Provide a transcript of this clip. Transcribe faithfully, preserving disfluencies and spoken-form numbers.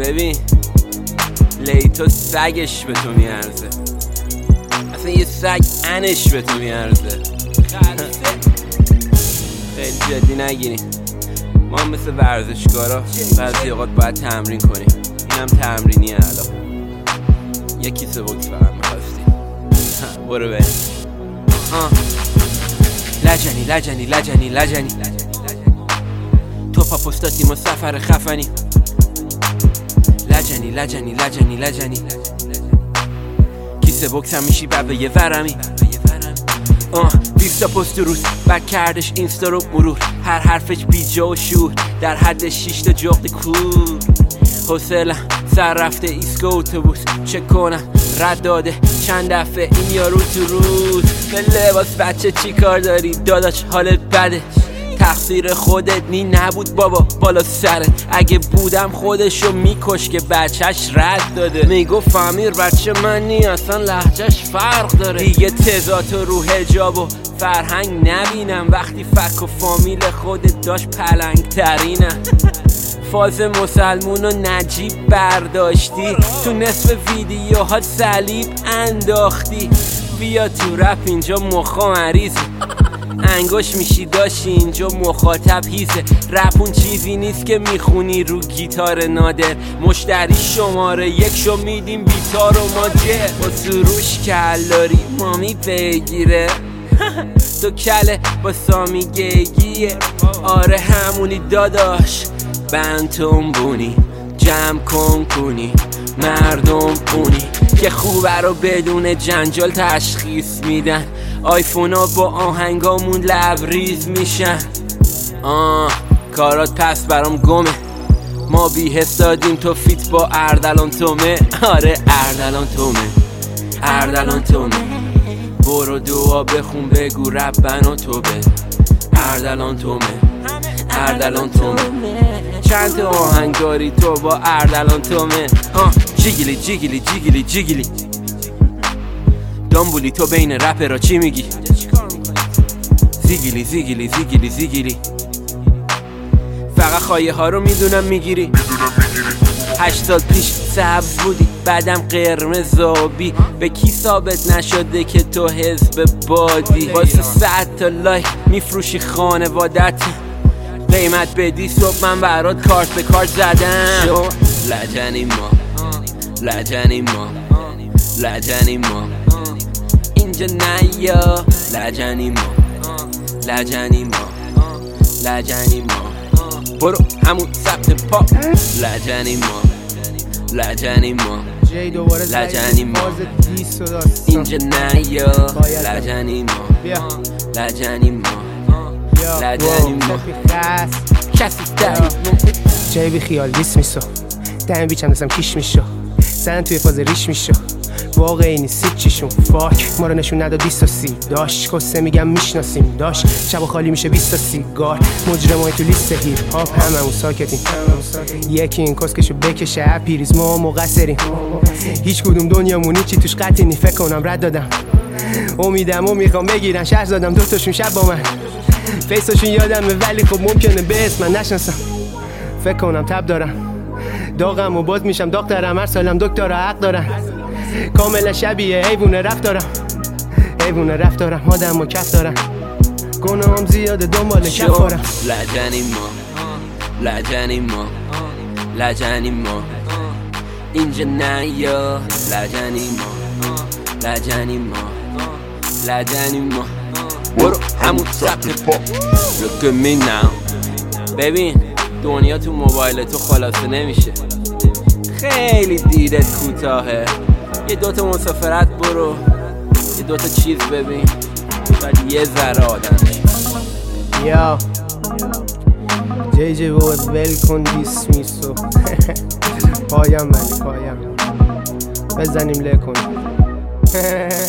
ببین لیتو سگش به تو میارزه، اصلا یه سگ انش به تو میارزه. خیلی جدی نگیرین، ما هم مثل ورزشکارا بعضی اوقات باید تمرین کنیم. اینم تمرینیه. الان یه کیسه بوکس فقط میخواستی. برو بریم. لجنی لجنی لجنی لجنی تو پاپوستاتیم و سفر خفنی. لجنی لجنی لجنی لجنی کیسه بوکس هم میشی بعد به یه ورمی. آه بیستا پست روز بک کردش اینستا رو مرور، هر حرفش بیجا و شور در حد شیشتا جغد کور. حوصلم سر رفته ایسکا اتوبوس، چک کنم رد داده چند دفعه این یارو تو روز. به لباس بچه چی کار داری داداش حالت بده، تقصیر خودت نی نبود بابا بالا سرت. اگه بودم خودشو میکش که بچهش رد داده. میگفت فامیر بچه من نی اصلا لهجهش فرق داره. دیگه تضاد رو حجاب و فرهنگ نبینم، وقتی فک و فامیل خودت داشت پلنگ ترینم. فاز مسلمون و نجیب برداشتی، تو نصف ویدیوها صلیب انداختی. بیا تو رپ اینجا مخا مریضه، انگوش میشی داشتی اینجا مخاطب هیزه. رپ اون چیزی نیست که میخونی رو گیتار نادر، مشتری شماره یک شو میدیم بیتار و ماجر. با سروش کلاری مامی بگیره تو کله با سامی گیگیه. آره همونی داداش بنتون بونی، جمع کن کنی مردم پونی که خوبه رو بدون جنجال تشخیص میدن. آیفون ها با آهنگامون لبریز میشن. آه کارات پس برام گمه، ما بی حس دادیم تو فیت با اردلان تومه. آره اردلان تومه اردلان تومه برو دعا بخون بگو رب بنا توبه. اردلان تومه اردلان تومه چند تا آهنگ داری تو با اردلان تومه. آه جیگیلی جیگیلی جیگیلی جیگیلی دامبولی تو بین رپ را چی میگی؟ زیگیلی زیگیلی زیگیلی زیگیلی فقط خواهی ها رو میدونم میگیری. هشت سال پیش سبز بودی بعدم قرمز آبی، به کی ثابت نشده که تو حزب بادی؟ واسه صد تا لایک میفروشی خانوادت، قیمت بدی صبح من برات کارت به کارت زدم. لجنی ما لجنی ما لجنی ما اینجا نیا. لجنی ما لجنی ما لجنی ما برو همون ثبت پا. لجنی ما لجنی ما لجنی ما اینجا نیا. لجنی ما لجنی ما لجنی ما کسی داری جای بی خیال دیس میشو، دم بیچم دستم کیش میشو، زن توی فاز ریش میشو. واقعی نیست چیشون فاک ما رو نشون نداد بیست تا سی داشت کسه میگم میشناسیم داشت شبا خالی میشه بیست تا سیگار. مجرمای تو لیست هیپ هاپ هممون ساکتیم، یکی این کسکشو بکشه اپیریز ما مقصریم. هیچ کدوم دنیامون چی توش قطعی نی، فکر کنم رد دادم امیدمو میخوام بگیرن شهر زدم دوتاشون شب با من. فیساشون یادمه ولی خب ممکنه به اسم من نشناسم. فکر کنم تب دارم داغم و باز میشم داغترم، هر سالم دکتر حق دارن. کاملا شبیه حیوونه رفتارم حیوونه رفتارم آدم و کف دارم، گناهم زیاده دنبال کف دارم. لجنی ما لجنی ما لجنی ما اینجا نیا. لجنی ما لجنی ما لجنی ما برو همون ثبت پا. Look at me now. ببین دنیا تو موبایل تو خلاصه نمیشه، خیلی دیدت کوتاهه. یه دوتا مسافرت برو، یه دوتا چیز ببین، شاید یه ذره آدم یا جی جی بود ول کن دیس میسو. پایم من پایم بزنیم لکن